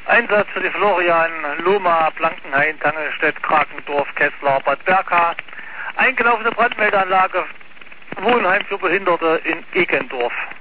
Einsatz für die Florian, Luma, Blankenhain, Tangelstedt, Krakendorf, Kessler, Bad Berka. Eingelaufene Brandmeldeanlage, Wohnheim für Behinderte in Eckendorf.